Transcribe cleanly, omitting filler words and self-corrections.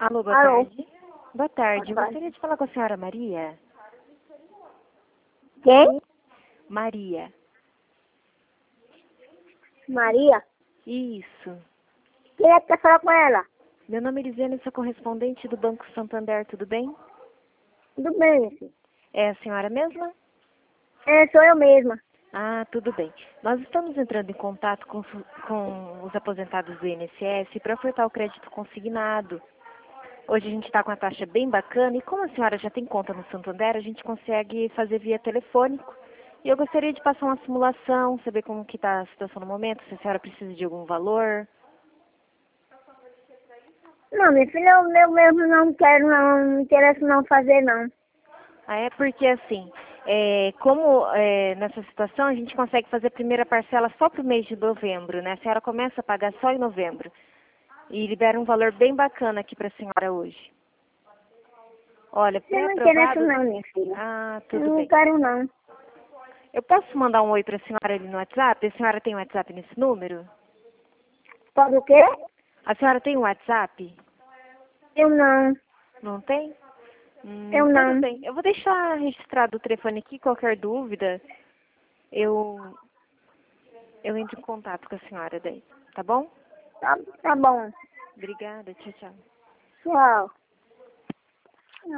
Alô, boa Alô. tarde. Boa tarde. Boa tarde. Gostaria de falar com a senhora Maria. Quem? Maria. Maria? Isso. Quem é que quer falar com ela? Meu nome é Elisane, sou correspondente do Banco Santander, tudo bem? Tudo bem, minha filha. É a senhora mesma? É, sou eu mesma. Ah, tudo bem. Nós estamos entrando em contato com os aposentados do INSS para ofertar o crédito consignado. Hoje a gente está com a taxa bem bacana e como a senhora já tem conta no Santander, a gente consegue fazer via telefônico. E eu gostaria de passar uma simulação, saber como que está a situação no momento, se a senhora precisa de algum valor. Não, minha filha, eu mesmo não quero, não me interessa não fazer, não. Ah, é porque assim, nessa situação a gente consegue fazer a primeira parcela só para o mês de novembro, né? A senhora começa a pagar só em novembro. E libera um valor bem bacana aqui para a senhora hoje. Olha, Eu não interessa pré-aprovado... não, minha filha. Ah, Eu tudo não bem. quero, não. Eu posso mandar um oi para a senhora ali no WhatsApp? A senhora tem WhatsApp nesse número? Pode o quê? A senhora tem um WhatsApp? Eu não. Não tem? Eu Tudo não. bem. Eu vou deixar registrado o telefone aqui, qualquer dúvida, eu, eu entro em contato com a senhora daí, tá bom? Tá bom. Obrigada, tchau, tchau. Tchau.